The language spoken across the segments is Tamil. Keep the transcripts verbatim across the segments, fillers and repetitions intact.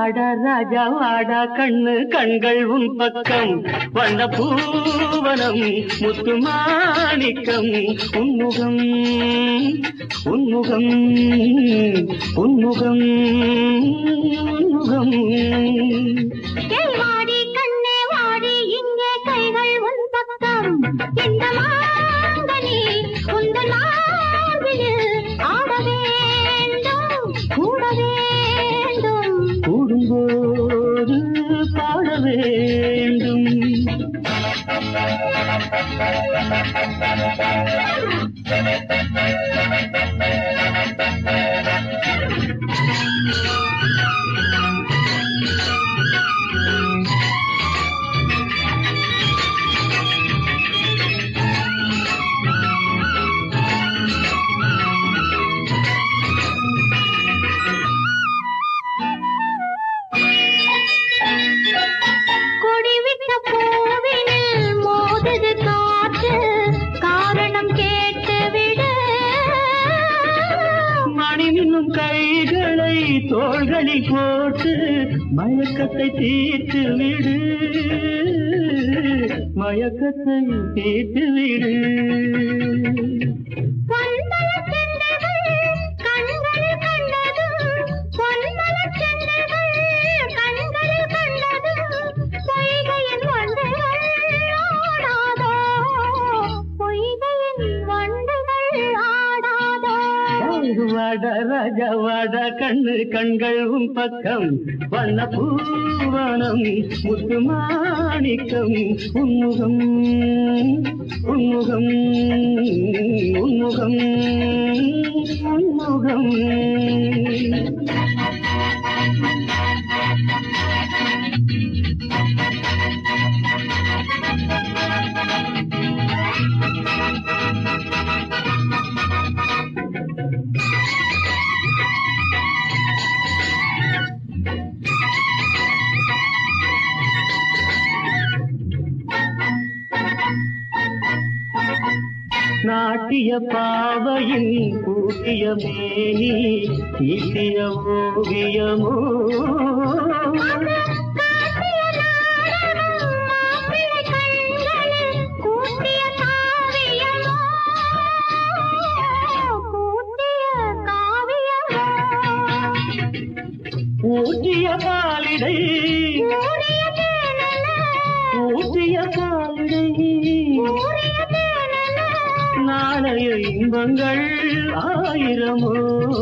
வாடா ராஜா வாடா கண்ணு கண்கள் உன் பக்கம் வண்ண பூவனம் முத்து மாணிக்கம் உன்முகம் உன்முகம் உன்முகம் உன்முகம் வாடி கண்ணே வாடி இங்கே கைகள் உன் பக்கம் இந்த மாங்கனி உந்தன் மார்பில் ஆட வேண்டும் கூட வேண்டும் கூடும்போது பாட வேண்டும் கைகளை தோள்களில் போட்டு மயக்கத்தை தீர்த்து விடு மயக்கத்தை தீர்த்து விடு வாடா ராஜா வாடா கண்ணு கண்கள் உன் பக்கம் வண்ண பூவனம் முத்து மாணிக்கம் உன்முகம் உன்முகம் உன்முகம் உன்முகம் நாட்டிய பாவையின் கூட்டிய மேனி ஈட்டிய ஓவியமோ ஊட்டிய பாலிடை ஊட்டிய பாலிடை நாளைய இன்பங்கள் ஆயிரமோ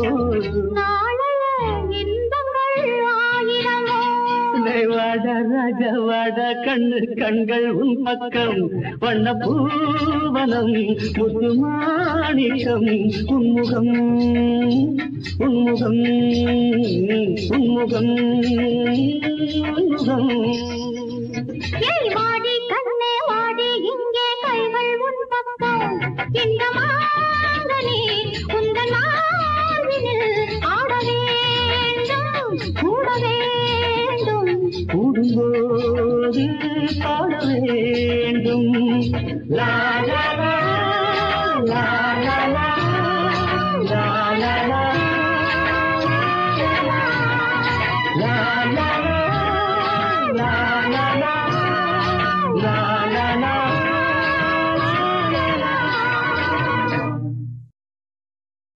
வாட ராஜா வாட கண்ணு கண்கள் உன் பக்கம் வண்ண பூவனம் முத்து மாணிக்கம் உன்முகம் உன்முகம் உன்முகம் உன்முகம் வாடி கண்ணே வாடி இங்கே கைகள் உன் பக்கம் இந்த மாங்கனி உந்தன் மார்பில் ஆட வேண்டும் கூட வேண்டும் கூடும்போது பாட வேண்டும் லா லா லா லா லா லா லா லா லா லா